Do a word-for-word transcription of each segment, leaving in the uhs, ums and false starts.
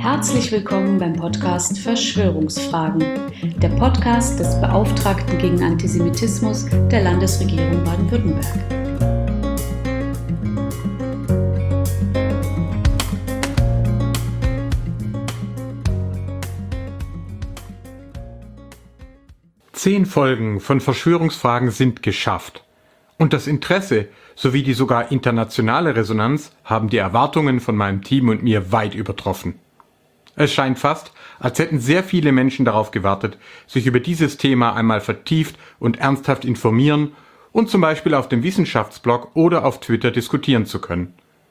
Herzlich willkommen beim Podcast Verschwörungsfragen, der Podcast des Beauftragten gegen Antisemitismus der Landesregierung Baden-Württemberg. Zehn Folgen von Verschwörungsfragen sind geschafft. Und das Interesse sowie die sogar internationale Resonanz haben die Erwartungen von meinem Team und mir weit übertroffen. Es scheint fast, als hätten sehr viele Menschen darauf gewartet, sich über dieses Thema einmal vertieft und ernsthaft informieren und zum Beispiel auf dem Wissenschaftsblog oder auf Twitter diskutieren zu können.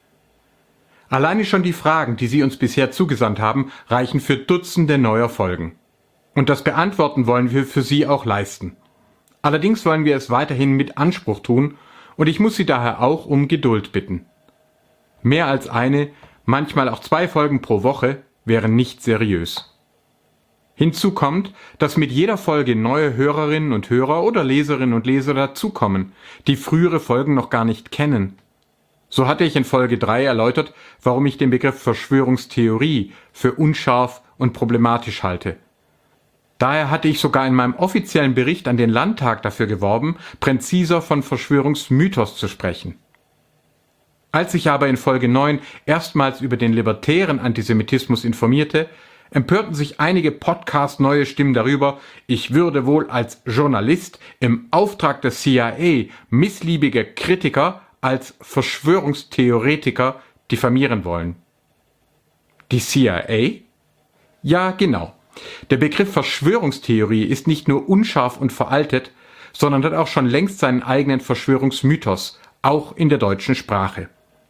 Alleine schon die Fragen, die Sie uns bisher zugesandt haben, reichen für Dutzende neuer Folgen. Und das Beantworten wollen wir für Sie auch leisten. Allerdings wollen wir es weiterhin mit Anspruch tun und ich muss Sie daher auch um Geduld bitten. Mehr als eine, manchmal auch zwei Folgen pro Woche wären nicht seriös. Hinzu kommt, dass mit jeder Folge neue Hörerinnen und Hörer oder Leserinnen und Leser dazukommen, die frühere Folgen noch gar nicht kennen. So hatte ich in Folge drei erläutert, warum ich den Begriff Verschwörungstheorie für unscharf und problematisch halte. Daher hatte ich sogar in meinem offiziellen Bericht an den Landtag dafür geworben, präziser von Verschwörungsmythos zu sprechen. Als ich aber in Folge neun erstmals über den libertären Antisemitismus informierte, empörten sich einige Podcast-neue Stimmen darüber, ich würde wohl als Journalist im Auftrag des C I A missliebige Kritiker als Verschwörungstheoretiker diffamieren wollen. Die C I A? Ja, genau. Der Begriff Verschwörungstheorie ist nicht nur unscharf und veraltet, sondern hat auch schon längst seinen eigenen Verschwörungsmythos, auch in der deutschen Sprache.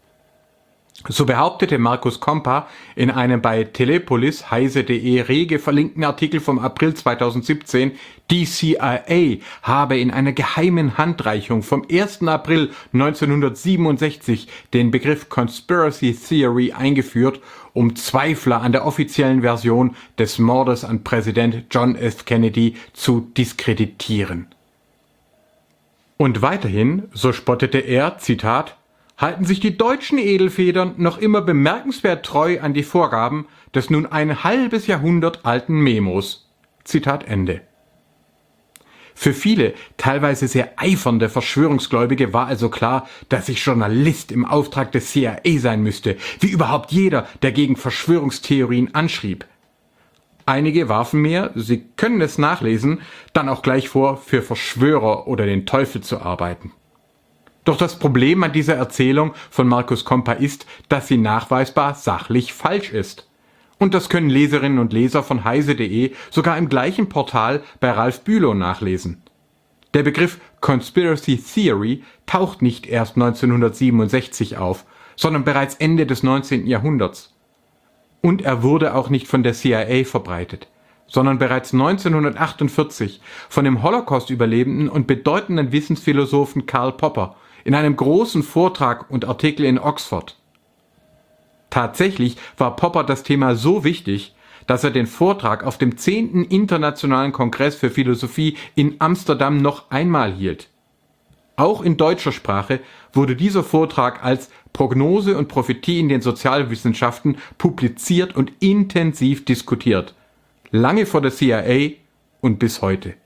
So behauptete Markus Kompa in einem bei Telepolis heise punkt de rege verlinkten Artikel vom April zweitausendsiebzehn, die C I A habe in einer geheimen Handreichung vom ersten April neunzehnhundertsiebenundsechzig den Begriff Conspiracy Theory eingeführt, um Zweifler an der offiziellen Version des Mordes an Präsident John F. Kennedy zu diskreditieren. Und weiterhin, so spottete er, Zitat, halten sich die deutschen Edelfedern noch immer bemerkenswert treu an die Vorgaben des nun ein halbes Jahrhundert alten Memos. Zitat Ende. Für viele, teilweise sehr eifernde Verschwörungsgläubige war also klar, dass ich Journalist im Auftrag des C I A sein müsste, wie überhaupt jeder, der gegen Verschwörungstheorien anschrieb. Einige warfen mir, Sie können es nachlesen, dann auch gleich vor, für Verschwörer oder den Teufel zu arbeiten. Doch das Problem an dieser Erzählung von Markus Kompa ist, dass sie nachweisbar sachlich falsch ist. Und das können Leserinnen und Leser von heise punkt de sogar im gleichen Portal bei Ralf Bülow nachlesen. Der Begriff Conspiracy Theory taucht nicht erst neunzehnhundertsiebenundsechzig auf, sondern bereits Ende des neunzehnten Jahrhunderts. Und er wurde auch nicht von der C I A verbreitet, sondern bereits neunzehnhundertachtundvierzig von dem Holocaust-Überlebenden und bedeutenden Wissensphilosophen Karl Popper in einem großen Vortrag und Artikel in Oxford. Tatsächlich war Popper das Thema so wichtig, dass er den Vortrag auf dem zehnten Internationalen Kongress für Philosophie in Amsterdam noch einmal hielt. Auch in deutscher Sprache wurde dieser Vortrag als Prognose und Prophetie in den Sozialwissenschaften publiziert und intensiv diskutiert. Lange vor der C I A und bis heute.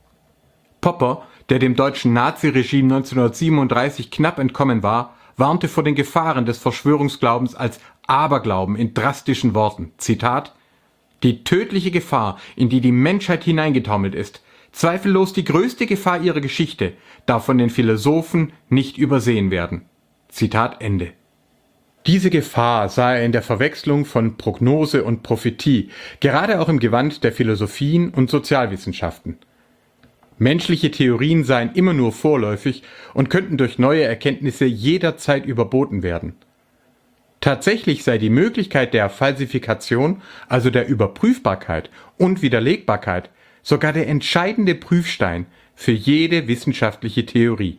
Popper, der dem deutschen Naziregime neunzehnhundertsiebenunddreißig knapp entkommen war, warnte vor den Gefahren des Verschwörungsglaubens als Aberglauben in drastischen Worten. Zitat: Die tödliche Gefahr, in die die Menschheit hineingetaumelt ist, zweifellos die größte Gefahr ihrer Geschichte, darf von den Philosophen nicht übersehen werden. Zitat Ende. Diese Gefahr sah er in der Verwechslung von Prognose und Prophetie, gerade auch im Gewand der Philosophien und Sozialwissenschaften. Menschliche Theorien seien immer nur vorläufig und könnten durch neue Erkenntnisse jederzeit überboten werden. Tatsächlich sei die Möglichkeit der Falsifikation, also der Überprüfbarkeit und Widerlegbarkeit, sogar der entscheidende Prüfstein für jede wissenschaftliche Theorie.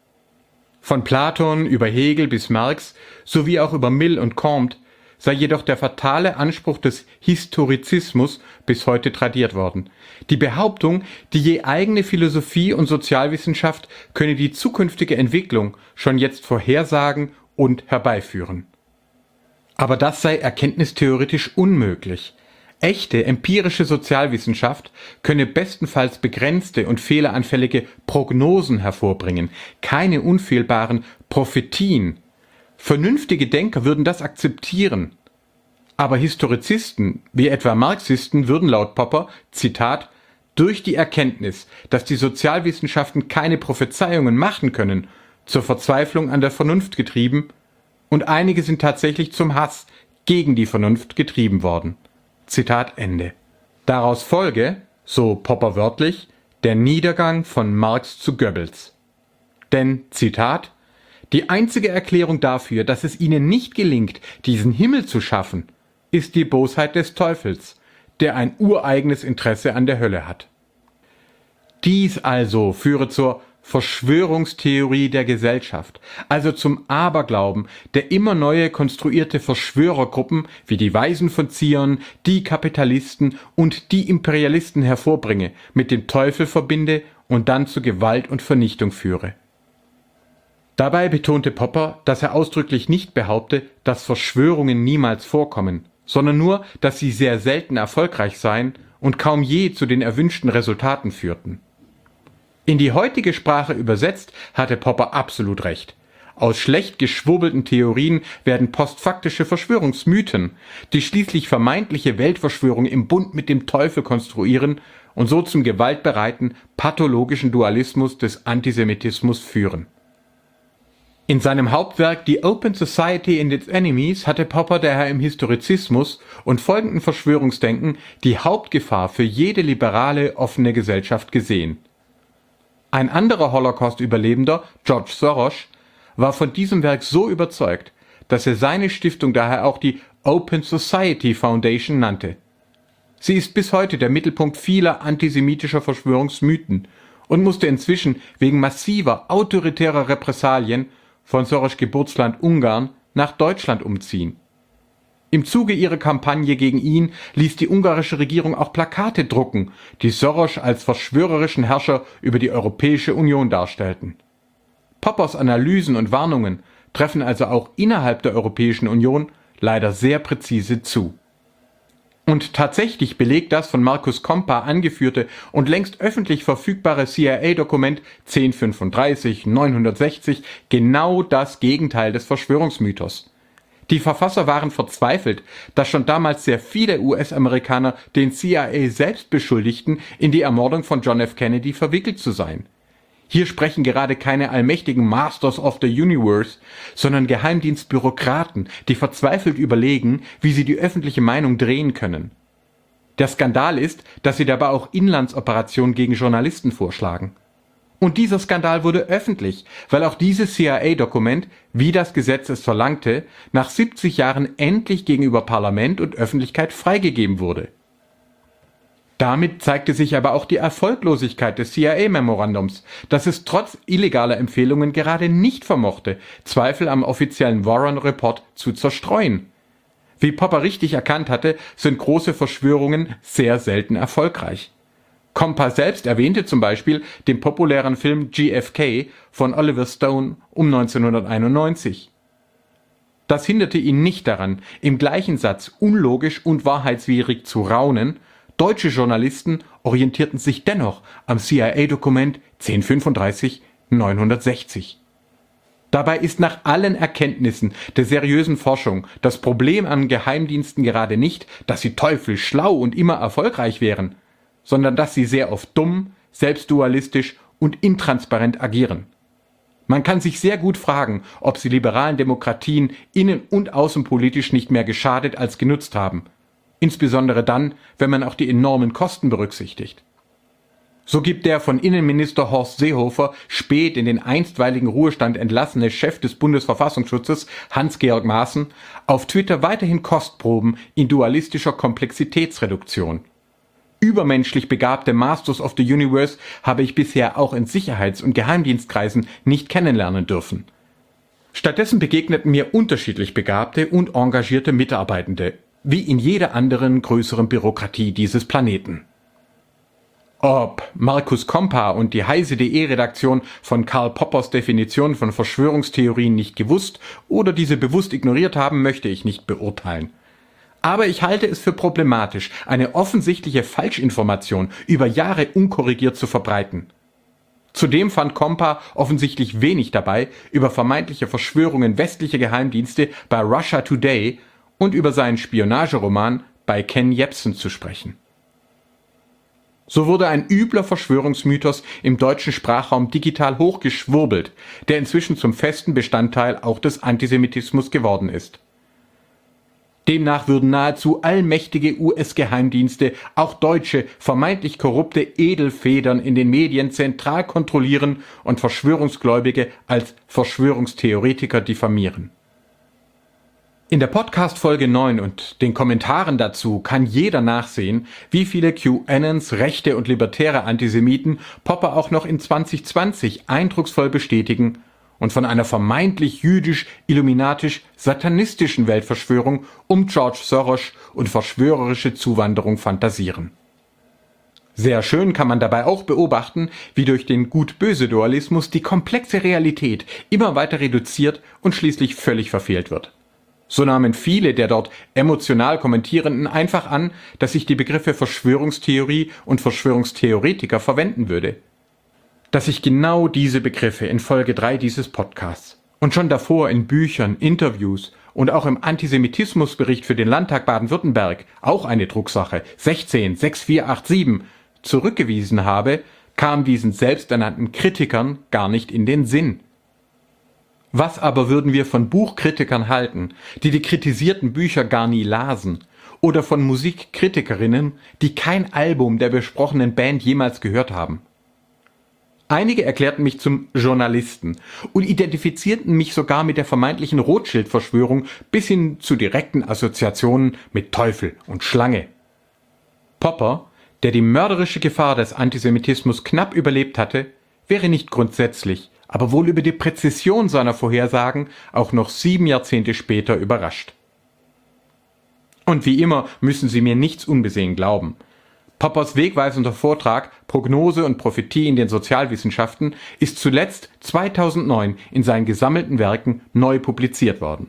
Von Platon über Hegel bis Marx sowie auch über Mill und Comte sei jedoch der fatale Anspruch des Historizismus bis heute tradiert worden. Die Behauptung, die je eigene Philosophie und Sozialwissenschaft könne die zukünftige Entwicklung schon jetzt vorhersagen und herbeiführen. Aber das sei erkenntnistheoretisch unmöglich. Echte empirische Sozialwissenschaft könne bestenfalls begrenzte und fehleranfällige Prognosen hervorbringen, keine unfehlbaren Prophetien. Vernünftige Denker würden das akzeptieren. Aber Historizisten, wie etwa Marxisten, würden laut Popper, Zitat, durch die Erkenntnis, dass die Sozialwissenschaften keine Prophezeiungen machen können, zur Verzweiflung an der Vernunft getrieben, und einige sind tatsächlich zum Hass gegen die Vernunft getrieben worden. Zitat Ende. Daraus folge, so Popper wörtlich, der Niedergang von Marx zu Goebbels. Denn, Zitat, die einzige Erklärung dafür, dass es ihnen nicht gelingt, diesen Himmel zu schaffen, ist die Bosheit des Teufels, der ein ureigenes Interesse an der Hölle hat. Dies also führe zur Verschwörungstheorie der Gesellschaft, also zum Aberglauben, der immer neue konstruierte Verschwörergruppen wie die Weisen von Zion, die Kapitalisten und die Imperialisten hervorbringe, mit dem Teufel verbinde und dann zu Gewalt und Vernichtung führe. Dabei betonte Popper, dass er ausdrücklich nicht behaupte, dass Verschwörungen niemals vorkommen, sondern nur, dass sie sehr selten erfolgreich seien und kaum je zu den erwünschten Resultaten führten. In die heutige Sprache übersetzt hatte Popper absolut recht. Aus schlecht geschwurbelten Theorien werden postfaktische Verschwörungsmythen, die schließlich vermeintliche Weltverschwörung im Bund mit dem Teufel konstruieren und so zum gewaltbereiten, pathologischen Dualismus des Antisemitismus führen. In seinem Hauptwerk The Open Society and its Enemies hatte Popper daher im Historizismus und folgenden Verschwörungsdenken die Hauptgefahr für jede liberale, offene Gesellschaft gesehen. Ein anderer Holocaust-Überlebender, George Soros, war von diesem Werk so überzeugt, dass er seine Stiftung daher auch die Open Society Foundation nannte. Sie ist bis heute der Mittelpunkt vieler antisemitischer Verschwörungsmythen und musste inzwischen wegen massiver autoritärer Repressalien von Soros' Geburtsland Ungarn nach Deutschland umziehen. Im Zuge ihrer Kampagne gegen ihn ließ die ungarische Regierung auch Plakate drucken, die Soros als verschwörerischen Herrscher über die Europäische Union darstellten. Poppers Analysen und Warnungen treffen also auch innerhalb der Europäischen Union leider sehr präzise zu. Und tatsächlich belegt das von Markus Kompa angeführte und längst öffentlich verfügbare C I A-Dokument zehn fünfunddreißig neunhundertsechzig genau das Gegenteil des Verschwörungsmythos. Die Verfasser waren verzweifelt, dass schon damals sehr viele U S-Amerikaner den C I A selbst beschuldigten, in die Ermordung von John F. Kennedy verwickelt zu sein. Hier sprechen gerade keine allmächtigen Masters of the Universe, sondern Geheimdienstbürokraten, die verzweifelt überlegen, wie sie die öffentliche Meinung drehen können. Der Skandal ist, dass sie dabei auch Inlandsoperationen gegen Journalisten vorschlagen. Und dieser Skandal wurde öffentlich, weil auch dieses C I A-Dokument, wie das Gesetz es verlangte, nach siebzig Jahren endlich gegenüber Parlament und Öffentlichkeit freigegeben wurde. Damit zeigte sich aber auch die Erfolglosigkeit des C I A-Memorandums, das es trotz illegaler Empfehlungen gerade nicht vermochte, Zweifel am offiziellen Warren-Report zu zerstreuen. Wie Popper richtig erkannt hatte, sind große Verschwörungen sehr selten erfolgreich. Kompa selbst erwähnte zum Beispiel den populären Film J F K von Oliver Stone um neunzehnhunderteinundneunzig. Das hinderte ihn nicht daran, im gleichen Satz unlogisch und wahrheitswidrig zu raunen. Deutsche Journalisten orientierten sich dennoch am C I A-Dokument zehn fünfunddreißig neunhundertsechzig. Dabei ist nach allen Erkenntnissen der seriösen Forschung das Problem an Geheimdiensten gerade nicht, dass sie teuflisch schlau und immer erfolgreich wären, sondern dass sie sehr oft dumm, selbstdualistisch und intransparent agieren. Man kann sich sehr gut fragen, ob sie liberalen Demokratien innen- und außenpolitisch nicht mehr geschadet als genutzt haben. Insbesondere dann, wenn man auch die enormen Kosten berücksichtigt. So gibt der von Innenminister Horst Seehofer spät in den einstweiligen Ruhestand entlassene Chef des Bundesverfassungsschutzes Hans-Georg Maaßen auf Twitter weiterhin Kostproben in dualistischer Komplexitätsreduktion. Übermenschlich begabte Masters of the Universe habe ich bisher auch in Sicherheits- und Geheimdienstkreisen nicht kennenlernen dürfen. Stattdessen begegneten mir unterschiedlich begabte und engagierte Mitarbeitende, wie in jeder anderen größeren Bürokratie dieses Planeten. Ob Markus Kompa und die heise punkt de Redaktion von Karl Poppers Definition von Verschwörungstheorien nicht gewusst oder diese bewusst ignoriert haben, möchte ich nicht beurteilen. Aber ich halte es für problematisch, eine offensichtliche Falschinformation über Jahre unkorrigiert zu verbreiten. Zudem fand Kompa offensichtlich wenig dabei, über vermeintliche Verschwörungen westlicher Geheimdienste bei Russia Today und über seinen Spionageroman bei Ken Jebsen zu sprechen. So wurde ein übler Verschwörungsmythos im deutschen Sprachraum digital hochgeschwurbelt, der inzwischen zum festen Bestandteil auch des Antisemitismus geworden ist. Demnach würden nahezu allmächtige U S-Geheimdienste auch deutsche, vermeintlich korrupte Edelfedern in den Medien zentral kontrollieren und Verschwörungsgläubige als Verschwörungstheoretiker diffamieren. In der Podcast-Folge neun und den Kommentaren dazu kann jeder nachsehen, wie viele QAnons, rechte und libertäre Antisemiten Popper auch noch in zwanzig zwanzig eindrucksvoll bestätigen und von einer vermeintlich jüdisch-illuminatisch-satanistischen Weltverschwörung um George Soros und verschwörerische Zuwanderung fantasieren. Sehr schön kann man dabei auch beobachten, wie durch den Gut-Böse-Dualismus die komplexe Realität immer weiter reduziert und schließlich völlig verfehlt wird. So nahmen viele der dort emotional Kommentierenden einfach an, dass ich die Begriffe Verschwörungstheorie und Verschwörungstheoretiker verwenden würde. Dass ich genau diese Begriffe in Folge drei dieses Podcasts und schon davor in Büchern, Interviews und auch im Antisemitismusbericht für den Landtag Baden-Württemberg, auch eine Drucksache, sechzehn sechs vier acht sieben, zurückgewiesen habe, kam diesen selbsternannten Kritikern gar nicht in den Sinn. Was aber würden wir von Buchkritikern halten, die die kritisierten Bücher gar nie lasen, oder von Musikkritikerinnen, die kein Album der besprochenen Band jemals gehört haben? Einige erklärten mich zum Journalisten und identifizierten mich sogar mit der vermeintlichen Rothschild-Verschwörung bis hin zu direkten Assoziationen mit Teufel und Schlange. Popper, der die mörderische Gefahr des Antisemitismus knapp überlebt hatte, wäre nicht grundsätzlich, aber wohl über die Präzision seiner Vorhersagen auch noch sieben Jahrzehnte später überrascht. Und wie immer müssen Sie mir nichts unbesehen glauben. Poppers wegweisender Vortrag Prognose und Prophetie in den Sozialwissenschaften ist zuletzt zweitausendneun in seinen gesammelten Werken neu publiziert worden.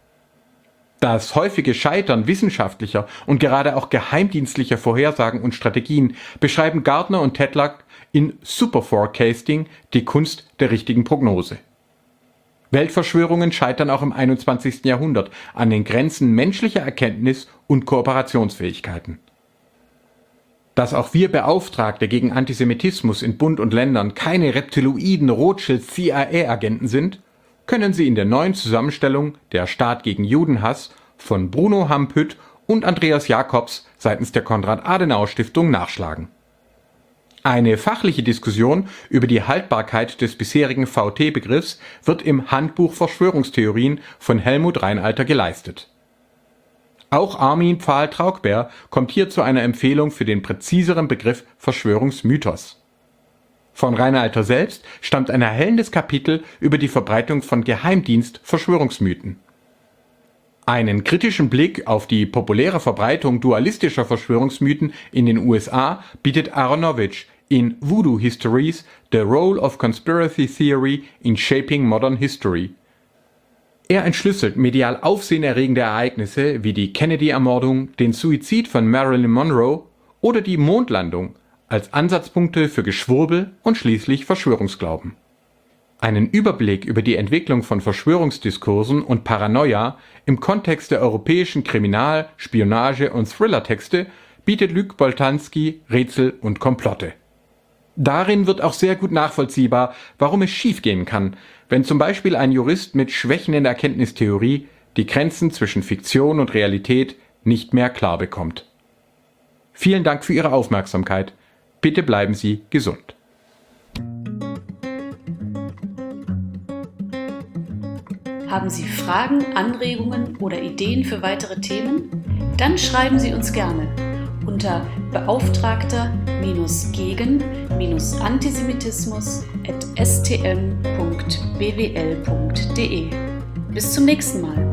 Das häufige Scheitern wissenschaftlicher und gerade auch geheimdienstlicher Vorhersagen und Strategien beschreiben Gardner und Tedlock in Superforecasting, die Kunst der richtigen Prognose. Weltverschwörungen scheitern auch im einundzwanzigsten Jahrhundert an den Grenzen menschlicher Erkenntnis und Kooperationsfähigkeiten. Dass auch wir Beauftragte gegen Antisemitismus in Bund und Ländern keine reptiloiden Rothschild-C I A-Agenten sind, können Sie in der neuen Zusammenstellung Der Staat gegen Judenhass von Bruno Hampütt und Andreas Jacobs seitens der Konrad-Adenauer-Stiftung nachschlagen. Eine fachliche Diskussion über die Haltbarkeit des bisherigen V T-Begriffs wird im Handbuch Verschwörungstheorien von Helmut Reinalter geleistet. Auch Armin Pfahl-Traugber kommt hier zu einer Empfehlung für den präziseren Begriff Verschwörungsmythos. Von Reinalter selbst stammt ein erhellendes Kapitel über die Verbreitung von Geheimdienst-Verschwörungsmythen. Einen kritischen Blick auf die populäre Verbreitung dualistischer Verschwörungsmythen in den U S A bietet Aronovich in Voodoo Histories: The Role of Conspiracy Theory in Shaping Modern History. Er entschlüsselt medial aufsehenerregende Ereignisse wie die Kennedy-Ermordung, den Suizid von Marilyn Monroe oder die Mondlandung als Ansatzpunkte für Geschwurbel und schließlich Verschwörungsglauben. Einen Überblick über die Entwicklung von Verschwörungsdiskursen und Paranoia im Kontext der europäischen Kriminal-, Spionage- und Thriller-Texte bietet Luc Boltanski Rätsel und Komplotte. Darin wird auch sehr gut nachvollziehbar, warum es schiefgehen kann, wenn zum Beispiel ein Jurist mit Schwächen in der Erkenntnistheorie die Grenzen zwischen Fiktion und Realität nicht mehr klar bekommt. Vielen Dank für Ihre Aufmerksamkeit. Bitte bleiben Sie gesund. Haben Sie Fragen, Anregungen oder Ideen für weitere Themen? Dann schreiben Sie uns gerne unter beauftragter-gegen-antisemitismus at s t m punkt b w l punkt d e. Bis zum nächsten Mal.